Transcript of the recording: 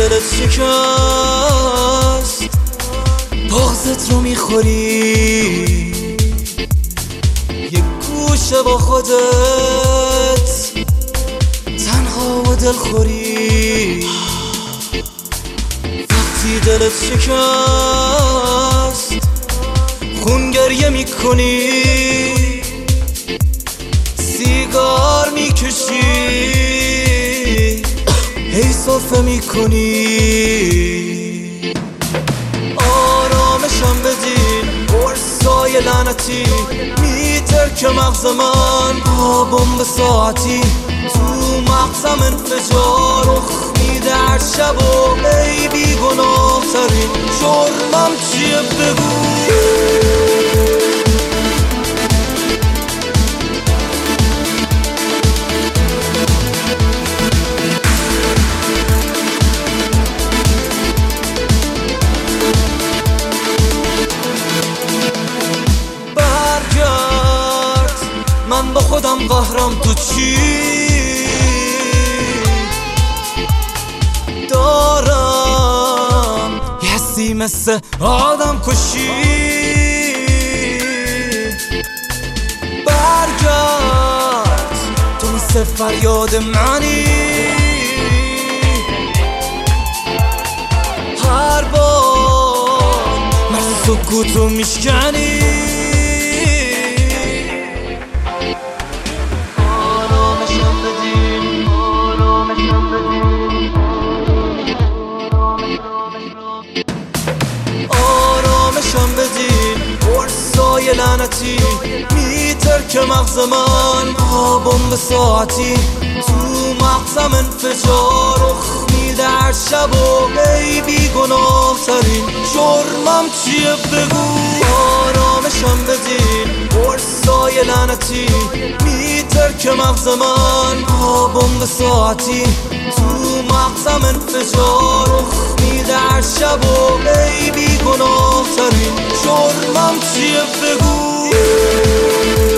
دلت شکست بغضت رو میخوری یک گوشه با خودت تنها و دلخوری وقتی دلت شکست خون گریه میکنی سیگار میکشی هی صرفه میکنی آرامشم بدین قرصای لعنتی میترک مغز من با بمب ساعتی تو مغزم انفجار رخ میده هر شب و ای بی گناه ترین جرمم چیه بگو من با خودم قهرم تو چی دارم یه حسی مثل آدم کشی برگرد تو مثل فریاد منی هر بار مرز سکوتو میشکنی آرامشم بدین قرصای لعنتی میترک مغز من با بمب ساعتی تو مغزم انفجار رخ میده هر شب و ای بی گناه ترین جرمم چیه بگو آرامشم بدین قرصای لعنتی میترک مغز من با بمب ساعتی تو مغزم انفجار رخ میده هر شب و ای بی گناه ترین جرمم چیه بگو